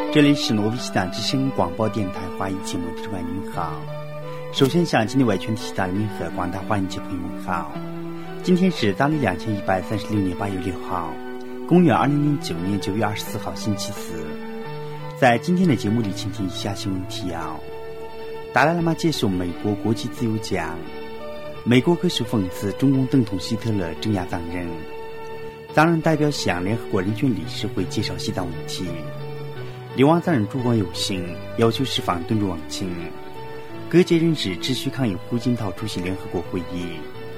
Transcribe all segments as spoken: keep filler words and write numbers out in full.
这里是挪威西党之声广播电台华语节目，听众朋友您好。首先向今天外全体西党人民和广大华人节朋友们好。今天是当历两千一百三十六年八月六号，公元二零零九年九月二十四号星期四。在今天的节目里，请听以下新闻提要：达赖喇嘛接受美国国际自由奖，美国歌手讽刺中共正统希特勒镇压藏人，藏人代表向联合国人权理事会介绍西藏问题，流亡藏人烛光游行要求释放敦珠王清，各界人士持续抗议胡锦涛出席联合国会议。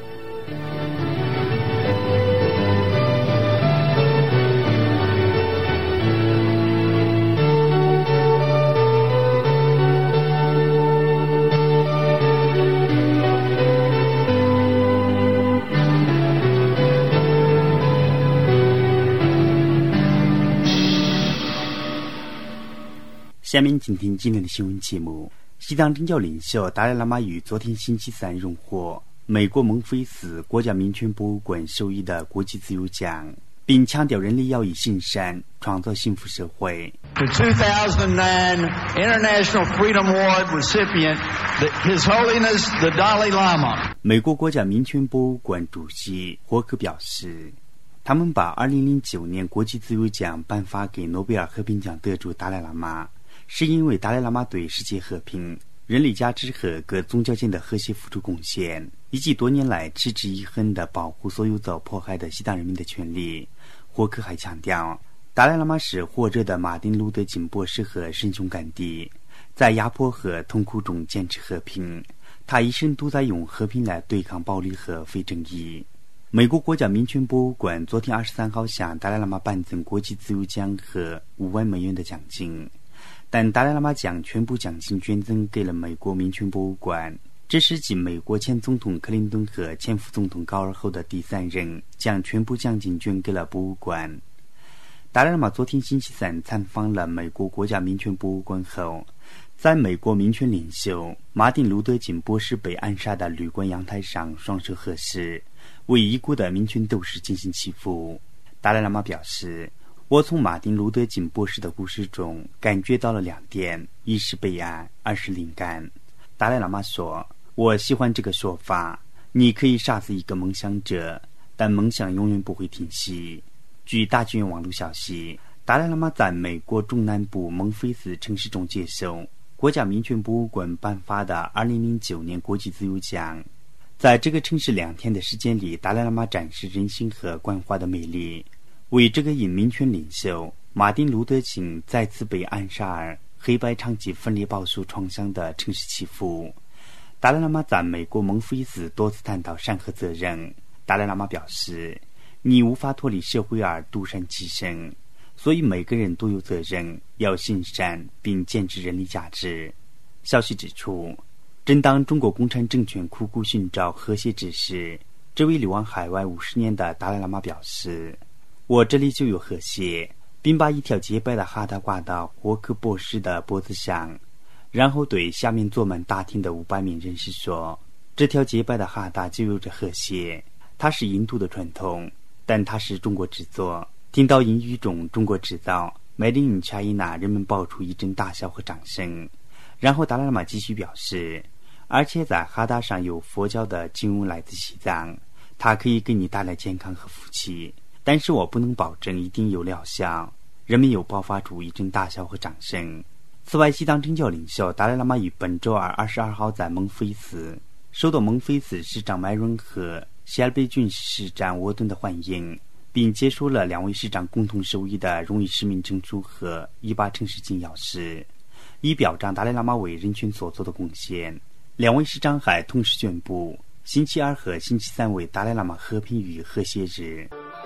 下面请听今天的新闻节目。西藏政教领袖达赖喇嘛于昨天星期三荣获美国孟菲斯国家民权博物馆授予的国际自由奖，并强调人类要以行善创造幸福社会。 The two thousand nine International Freedom Award recipient, His Holiness the Dalai Lama。 美国国家民权博物馆主席霍克表示，他们把二零零九年国际自由奖颁发给诺贝尔和平奖得主达赖喇嘛，是因为达赖喇嘛对世界和平、人类价值和各宗教间的和谐付出贡献，以及多年来持之以恒地保护所有遭迫害的西藏人民的权利。霍克还强调，达赖喇嘛是活着的马丁·路德·金博士和神雄甘地，在压迫和痛苦中坚持和平，他一生都在用和平来对抗暴力和非正义。美国国家民权博物馆昨天二十三号向达赖喇嘛颁赠国际自由奖和五万美元的奖金，但达赖喇嘛将全部奖金捐赠给了美国民权博物馆，这是继美国前总统克林顿和前副总统高尔后的第三人将全部奖金捐给了博物馆。达赖喇嘛昨天星期三参访了美国国家民权博物馆后，在美国民权领袖马丁·路德·金博士被暗杀的旅馆阳台上双手合十，为已故的民权斗士进行祈福。达赖喇嘛表示，我从马丁·路德·金博士的故事中感觉到了两点：一是悲哀，二是灵感。达赖喇嘛说，我喜欢这个说法，你可以杀死一个梦想者，但梦想永远不会停息。据大纪元网络消息，达赖喇嘛在美国中南部孟菲斯城市中接受国家民权博物馆颁发的二零零九年国际自由奖。在这个城市两天的时间里，达赖喇嘛展示人性和关怀的魅力，为这个因民权领袖马丁·路德·金再次被暗杀而黑白长期分裂饱受创伤的城市祈福。达赖喇嘛在美国孟菲斯多次谈到善和责任。达赖喇嘛表示，你无法脱离社会而独善其身，所以每个人都有责任要行善并坚持人类价值。消息指出，正当中国共产政权苦苦寻找和谐之时，这位流亡海外五十年的达赖喇嘛表示，我这里就有和谐，并把一条洁白的哈达挂到霍克博士的脖子上，然后对下面坐满大厅的五百名人士说，这条洁白的哈达就有着和谐，它是印度的传统，但它是中国制作。听到英语中中国制造 Made in China， 人们爆出一阵大笑和掌声。然后达赖喇嘛继续表示，而且在哈达上有佛教的经文来自西藏，它可以给你带来健康和福气，但是我不能保证一定有疗效。人们又爆发出一阵大笑和掌声。此外，西藏政教领袖达赖喇嘛于本周二二十二号在孟菲斯受到孟菲斯市长麦润和西尔贝郡市长沃顿的欢迎，并接受了两位市长共同授予的荣誉市民证书和一把城市金钥匙，以表彰达赖喇嘛为人权所做的贡献。两位市长还同时宣布，星期二和星期三为达赖喇嘛和平与和谐日。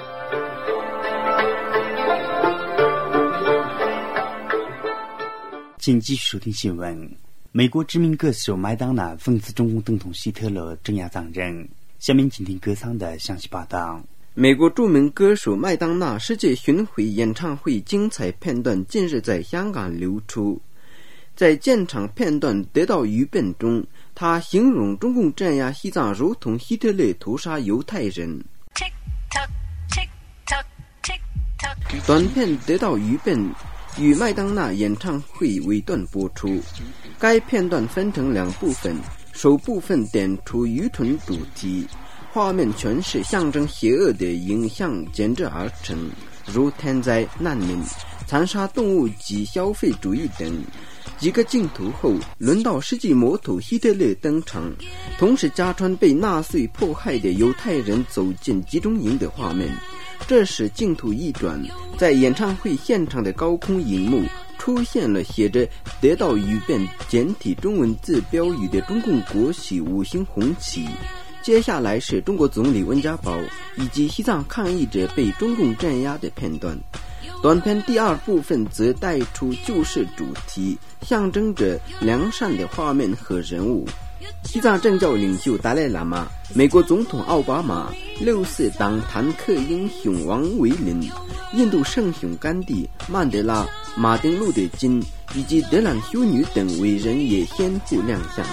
请继续收听新闻。美国知名歌手麦当娜讽刺中共总统希特勒镇压藏人。下面请听歌唱的详细报道。 美国著名歌手麦当娜世界巡回演唱会精彩片段近日在香港流出。在现场片段得到语本中，他形容中共镇压西藏如同希特勒屠杀犹太人。短片得到语本与麦当娜演唱会尾段播出。该片段分成两部分，首部分点出愚蠢主题，画面全是象征邪恶的影像剪制而成，如天灾、难民、残杀动物及消费主义等。几个镜头后，轮到世纪魔头希特勒登场，同时加穿被纳粹迫害的犹太人走进集中营的画面。这时镜头一转，在演唱会现场的高空荧幕出现了写着“得到语变”简体中文字标语的中共国玺五星红旗。接下来是中国总理温家宝以及西藏抗议者被中共镇压的片段。短片第二部分则带出救世主题，象征着良善的画面和人物。西藏政教领袖达赖喇嘛、美国总统奥巴马、六四党坦克英雄王维林、印度圣雄甘地、曼德拉、马丁路德金以及德兰修女等伟人也先后亮相。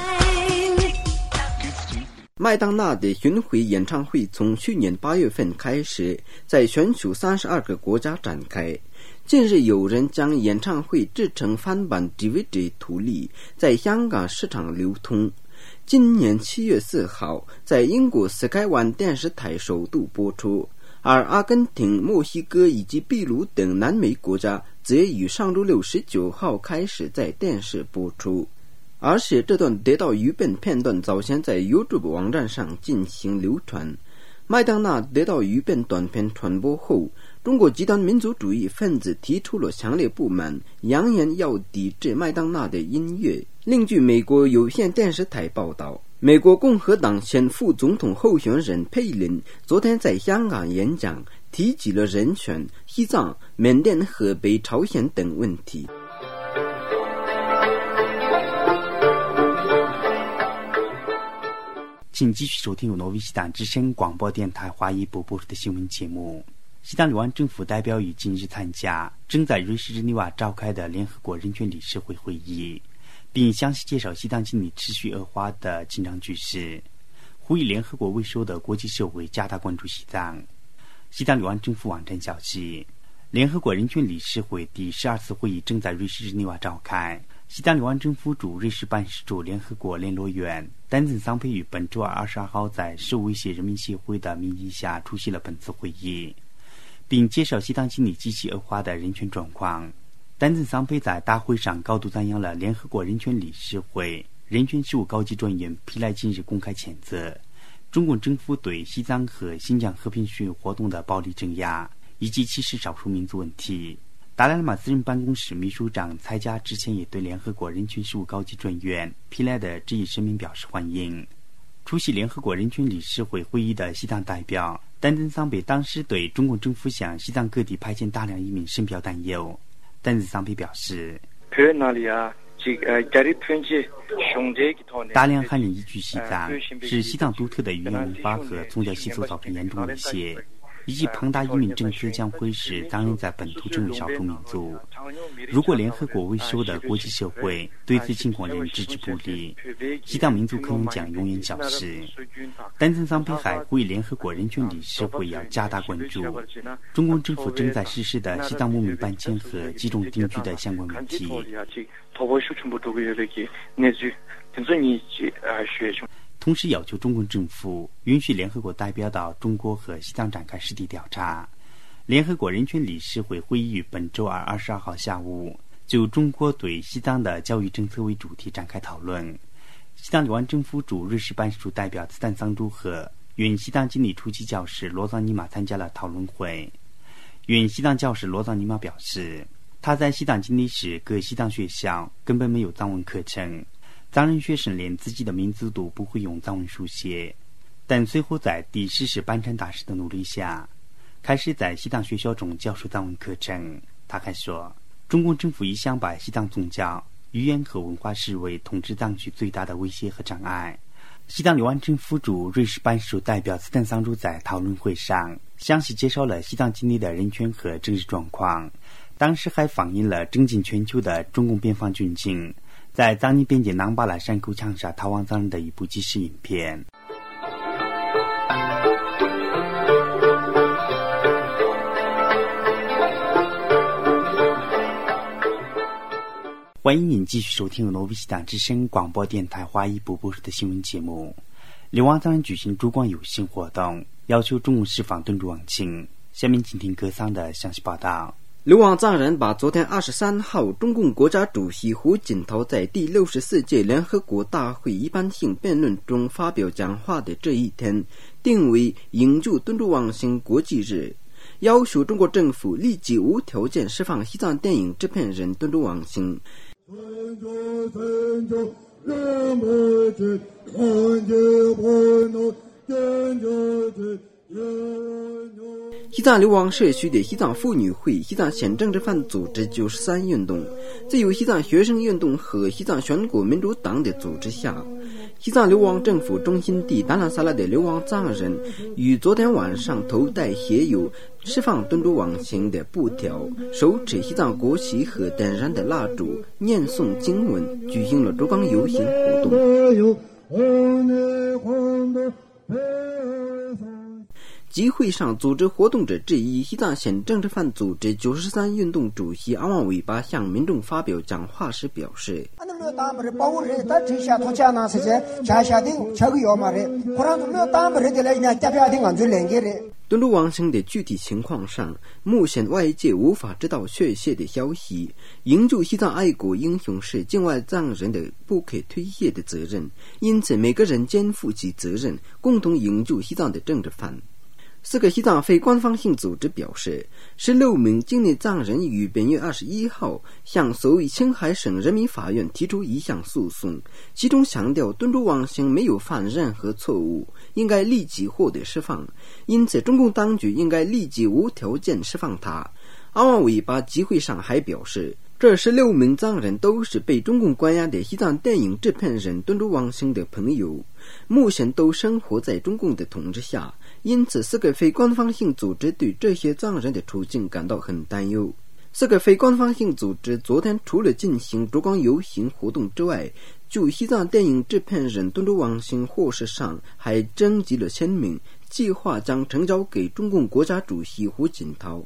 麦当娜的巡回演唱会从去年八月份开始，在全球三十二个国家展开。近日有人将演唱会制成翻版 D V D 图例，在香港市场流通。今年七月四号，在英国 Sky One 电视台首度播出，而阿根廷、墨西哥以及秘鲁等南美国家则于上周六十九号开始在电视播出。而且这段得到语变片段早先在 YouTube 网站上进行流传。麦当娜得到语变短片传播后，中国极端民族主义分子提出了强烈不满，扬言要抵制麦当娜的音乐。另据美国有线电视台报道，美国共和党前副总统候选人佩林昨天在香港演讲，提及了人权、西藏、缅甸和北朝鲜等问题。 请继续收听由挪威西党之声广播电台华裔播播出的新闻节目。西藏流亡政府代表于近日参加正在瑞士日内瓦召开的联合国人权理事会会议，并详细介绍西藏近年持续恶化的紧张局势，呼吁联合国为首的国际社会加大关注西藏。西藏流亡政府网站消息，联合国人权理事会第十二次会议正在瑞士日内瓦召开。西藏流亡政府驻瑞士办事处联合国联络员丹增桑佩于本周二二十二号在受威胁人民协会的名义下出席了本次会议，并介绍西藏经历极其恶化的人权状况。丹增桑佩在大会上高度赞扬了联合国人权理事会人权事务高级专员皮莱近日公开谴责中共政府对西藏和新疆和平学运活动的暴力镇压以及歧视少数民族问题。达赖喇嘛私人办公室秘书长蔡佳之前也对联合国人权事务高级专员皮莱的这一声明表示欢迎。出席联合国人权理事会会议的西藏代表丹增桑佩当时对中共政府向西藏各地派遣大量移民深表担忧。丹增桑佩表示，大量汉人移居西藏，是西藏独特的语言文化和宗教习俗造成严重威胁，以及庞大移民政策将会使藏人在本土成为少数民族。如果联合国为首的国际社会对此情况仍置之不理，西藏民族可能将永远消失。丹增桑佩还呼吁联合国人权理事会要加大关注中共政府正在实施的西藏牧民搬迁和集中定居的相关问题。同时要求中共政府允许联合国代表到中国和西藏展开实地调查。联合国人权理事会会议于本周二二十二号下午就中国对西藏的教育政策为主题展开讨论。西藏流亡政府驻瑞士办事处代表斯坦桑珠和原西藏经理初级教师罗藏尼玛参加了讨论会。原西藏教师罗藏尼玛表示，他在西藏经历时各西藏学校根本没有藏文课程，藏人学生连自己的名字都不会用藏文书写，但随后在第十世班禅大师的努力下，开始在西藏学校中教授藏文课程。他还说，中共政府一向把西藏宗教、语言和文化视为统治藏区最大的威胁和障碍。西藏流亡政府驻瑞士办事处代表斯坦桑珠在讨论会上详细介绍了西藏经历的人权和政治状况，当时还放映了震惊全球的中共边防军警在藏尼边界囊巴拉山口枪杀逃亡藏人的一部纪实影片。 欢迎您继续收听由挪威西党之声广播电台华裔部播出的新闻节目。流亡藏人举行烛光游行活动，要求中共释放敦珠王庆。下面请听歌桑的详细报道。 流亡藏人把昨天二十三号中共国家主席胡锦涛在第六十四届联合国大会一般性辩论中发表讲话的这一天定为营救敦珠王庆国际日，要求中国政府立即无条件释放西藏电影制片人敦珠王庆。西藏流亡社区的西藏妇女会、西藏现政治犯组织九十三运动，在由西藏学生运动和西藏全国民主党的组织下，西藏流亡政府中心地达兰萨拉的流亡藏人于昨天晚上头戴写有释放敦珠王庆的布条，手持西藏国旗和点燃的蜡烛，念诵经文，举行了烛光游行活动。集会上组织活动者之一西藏现政治犯组织九十三运动主席阿旺尾巴向民众发表讲话时表示，敦珠王庆的具体情况上，目前外界无法知道确切的消息。营救西藏爱国英雄是境外藏人的不可推卸的责任，因此每个人肩负起责任，共同营救西藏的政治犯。四个西藏非官方性组织表示，十六名境内藏人于本月二十一号向所谓青海省人民法院提出一项诉讼，其中强调敦珠王庆没有犯任何错误，应该立即获得释放，因此中共当局应该立即无条件释放他。阿旺尾巴集会上还表示，这十六名藏人都是被中共关押的西藏电影制片人敦珠王庆的朋友，目前都生活在中共的统治下，因此四个非官方性组织对这些藏人的处境感到很担忧。四个非官方性组织昨天除了进行烛光游行活动之外，就西藏电影制片人敦珠王庆获释上还征集了签名，计划将呈交给中共国家主席胡锦涛。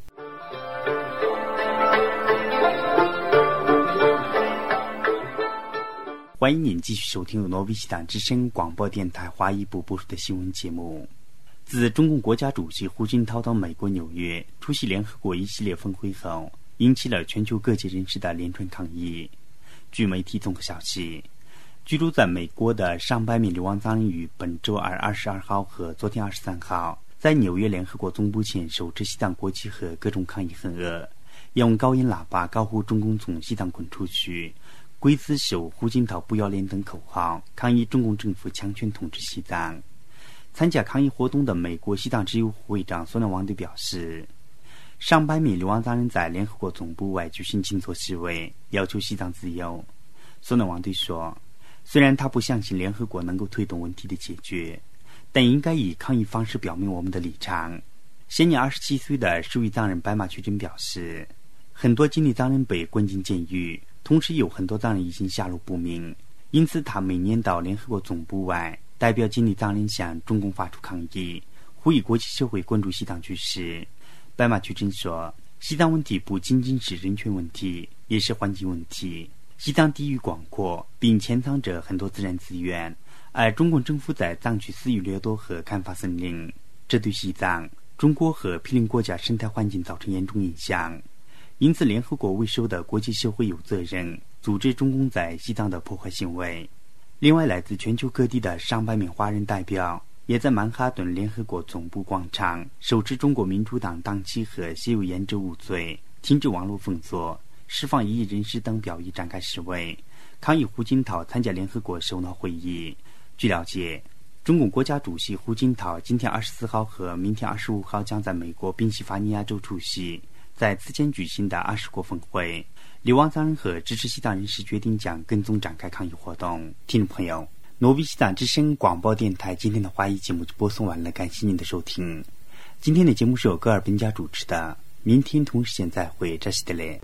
欢迎您继续收听由挪威西党之声广播电台华裔部播出的新闻节目。自中共国家主席胡锦涛到美国纽约出席联合国一系列峰会后，引起了全球各界人士的连串抗议。据媒体综合消息，居住在美国的上百名流亡藏人于本周二二十二号和昨天二十三号在纽约联合国总部前手持西藏国旗和各种抗议横额，用高音喇叭高呼中共从西藏滚出去、刽子手胡锦涛不要脸等口号，抗议中共政府强权统治西藏。参加抗议活动的美国西藏自由会长索纳旺队表示，上百名流亡藏人在联合国总部外举行静坐示威，要求西藏自由。索纳旺队说，虽然他不相信联合国能够推动问题的解决，但应该以抗议方式表明我们的立场。现年二十七岁的十位藏人白马曲珍表示，很多境内藏人被关进监狱，同时有很多藏人已经下落不明，因此他每年到联合国总部外代表境内藏人向中共发出抗议，呼吁国际社会关注西藏局势。白马曲珍说，西藏问题不仅仅是人权问题，也是环境问题。西藏地域广阔，并潜藏着很多自然资源，而中共政府在藏区肆意掠夺和砍伐森林，这对西藏、中国和毗邻国家生态环境造成严重影响。因此联合国为首的国际社会有责任阻止中共在西藏的破坏行为。另外，来自全球各地的上百名华人代表也在曼哈顿联合国总部广场手持中国民主党党旗和写有言者无罪、停止网络封锁、释放异议人士等标语展开示威，抗议胡锦涛参加联合国首脑会议。据了解，中共国家主席胡锦涛今天二十四号和明天二十五号将在美国宾夕法尼亚州出席在此前举行的二十国峰会。流亡藏人和支持西藏人士决定将跟踪展开抗议活动。听众朋友，挪威西藏之声广播电台今天的华语节目就播送完了，感谢您的收听。今天的节目是由戈尔本家主持的，明天同时间再会，这是的嘞。